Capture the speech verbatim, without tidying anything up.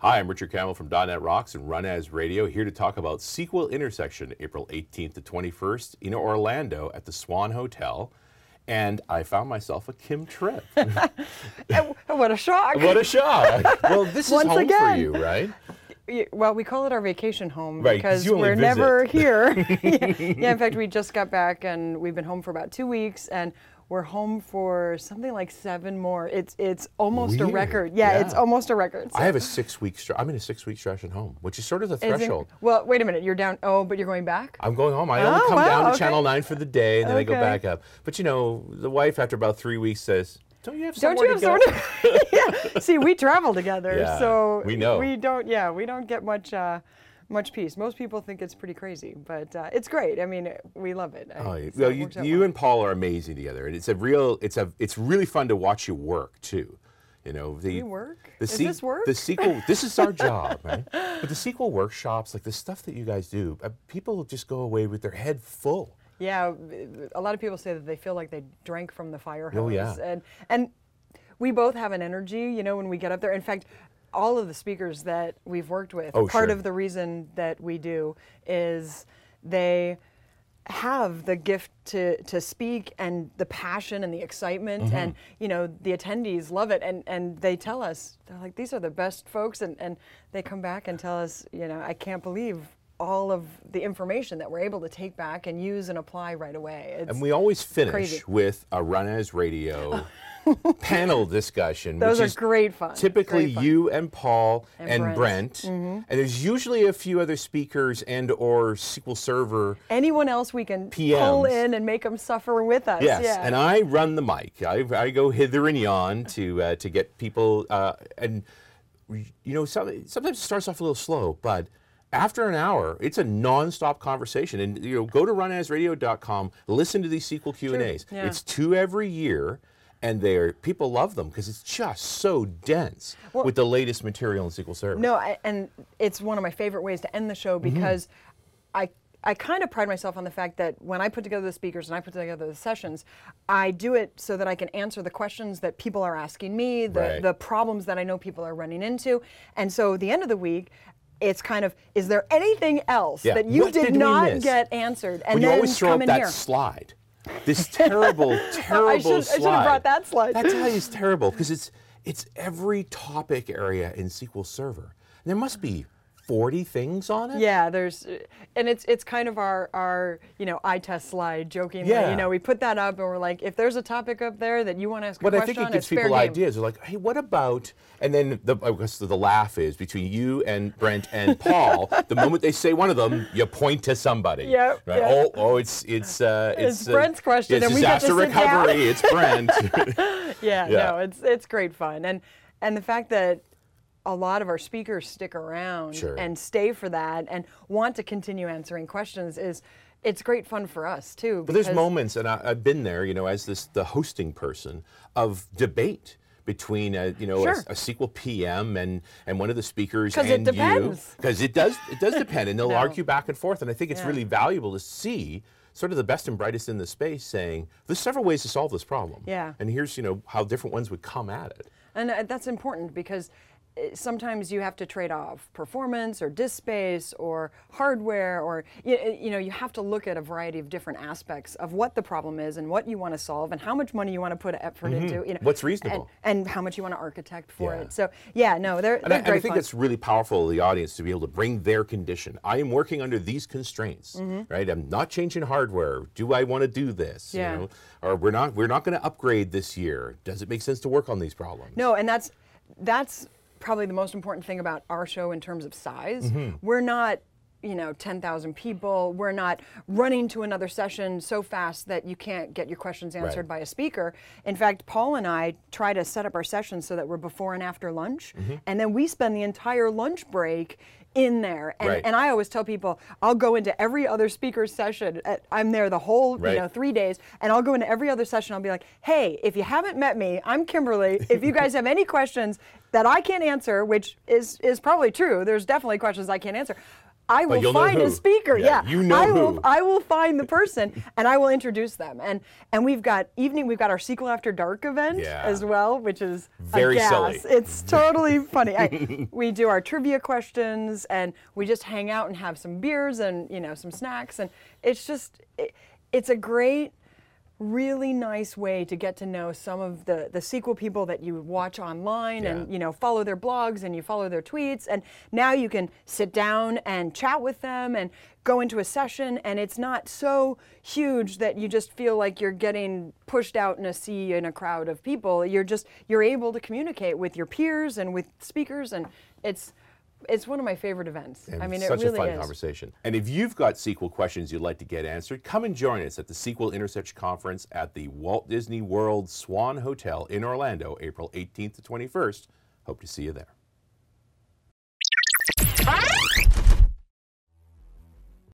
Hi, I'm Richard Campbell from .dot net Rocks and Run As Radio, here to talk about Sequel Intersection, April eighteenth to twenty-first in Orlando at the Swan Hotel. And I found myself a Kim trip. What a shock. What a shock. Well, this is Once home again. for you, right? Yeah, well, we call it our vacation home Right, 'cause because you only we're visit. never here. Yeah, in fact, we just got back and we've been home for about two weeks and we're home for something like seven more. It's it's almost Weird. a record. Yeah, Yeah. it's almost a record. So. I have a six-week stretch. I'm in a six-week stretch at home, which is sort of the Isn't- threshold. Well, wait a minute. You're down. Oh, but you're going back? I'm going home. I only Oh, come wow, down to okay. Channel nine for the day, and then I go Okay. back up. But you know, the wife, after about three weeks, says, "Don't you have Don't somewhere you have to go?" someone? Yeah. See, we travel together, Yeah, so we know. We don't. Yeah, we don't get much. Uh, much peace. Most people think it's pretty crazy, but uh, it's great. I mean, we love it. Oh, I, you, so well, it you, works out you well. and Paul are amazing together, and it's a real, it's a, it's really fun to watch you work too. You know, the We work? The Is this work? The sequel. This is our job, right? But the sequel workshops, like the stuff that you guys do, uh, people just go away with their head full. Yeah, a lot of people say that they feel like they drank from the fire hose. Oh, yeah. And and we both have an energy, you know, when we get up there. In fact, all of the speakers that we've worked with, Oh, part sure. of the reason that we do is they have the gift to to speak and the passion and the excitement, Mm-hmm. and you know the attendees love it, and and they tell us, they're like, these are the best folks, and and they come back and tell us, you know, I can't believe all of the information that we're able to take back and use and apply right away. It's, And we always finish crazy. with a Run As Radio panel discussion. Those which are is great fun. Typically Great fun. you and Paul and, And Brent, Brent. Mm-hmm. and there's usually a few other speakers and or S Q L Server. Anyone else we can P Ms. pull in and make them suffer with us. Yes, yeah. and I run the mic. I, I go hither and yon to uh, to get people, uh, and you know, some, sometimes it starts off a little slow, but after an hour, it's a non-stop conversation. And you know, go to run as radio dot com, listen to these sequel Q and A's. yeah. It's two every year, and they're people love them because it's just so dense Well- with the latest material in S Q L Server. No, I, and it's one of my favorite ways to end the show Mm-hmm. because I I kind of pride myself on the fact that when I put together the speakers and I put together the sessions, I do it so that I can answer the questions that people are asking me, the, Right. the problems that I know people are running into. And so at the end of the week, it's kind of, is there anything else Yeah. that you What did, did we not miss? get answered? And when you then always throw come up in that here. slide, this terrible, terrible I should, slide. I should have brought that slide. That slide is terrible because it's it's every topic area in S Q L Server. And there must be forty things on it. Yeah, there's, and it's it's kind of our our you know eye test slide, jokingly. Yeah. You know, we put that up and we're like, if there's a topic up there that you want to ask a But I question think it on, gives it's fair people game. ideas. They're like, hey, what about? And then the, I guess the laugh is between you and Brent and Paul. The moment they say one of them, you point to somebody. Yep, Right? yep. Oh, oh, it's it's uh, It's uh, Brent's question, It's and we get to disaster sit down. recovery. It's Brent. Yeah, Yeah. no, it's it's great fun, and and the fact that a lot of our speakers stick around Sure. and stay for that and want to continue answering questions is, it's great fun for us too. But there's because- moments, and I, I've been there, you know, as this the hosting person of debate between a, you know Sure. a, a S Q L P M and and one of the speakers 'Cause it and you, depends. because it does it does depend, and they'll No. argue back and forth, and I think it's Yeah. really valuable to see sort of the best and brightest in the space saying there's several ways to solve this problem. Yeah. And here's you know how different ones would come at it. And uh, that's important because uh, sometimes you have to trade off performance or disk space or hardware, or you, you know you have to look at a variety of different aspects of what the problem is and what you want to solve and how much money you want to put effort into. You know, What's reasonable. and, and how much you want to architect for Yeah. it. So yeah, no, they're, And I, they're and I great think fun. that's really powerful to the audience to be able to bring their condition. I am working under these constraints, Mm-hmm. right? I'm not changing hardware. Do I want to do this? Yeah. You know? Or we're not we're not going to upgrade this year. Does it make sense to work on these problems? No, and that's that's probably the most important thing about our show in terms of size. Mm-hmm. We're not, you know, ten thousand people. We're not running to another session so fast that you can't get your questions answered Right. by a speaker. In fact, Paul and I try to set up our sessions so that we're before and after lunch, Mm-hmm. and then we spend the entire lunch break in there. And, Right. and I always tell people, I'll go into every other speaker's session. At, I'm there the whole, Right. you know, three days, and I'll go into every other session. I'll be like, hey, if you haven't met me, I'm Kimberly. If you guys have any questions that I can't answer, which is is probably true, there's definitely questions I can't answer. I But will you'll know find a who. speaker. Yeah, Yeah, you know I who. will. I will find the person and I will introduce them. And and we've got evening. We've got our Sequel After Dark event Yeah. as well, which is Very a gas. silly. It's totally funny. I, we do our trivia questions and we just hang out and have some beers and you know some snacks and it's just it, it's a great. Really nice way to get to know some of the the sequel people that you watch online Yeah. and you know follow their blogs and you follow their tweets and now you can sit down and chat with them and go into a session and it's not so huge that you just feel like you're getting pushed out in a sea in a crowd of people. You're just you're able to communicate with your peers and with speakers and it's It's one of my favorite events. And I mean, such it really a fun is. conversation. And if you've got sequel questions you'd like to get answered, come and join us at the Sequel Intersearch Conference at the Walt Disney World Swan Hotel in Orlando, April eighteenth to twenty-first. Hope to see you there.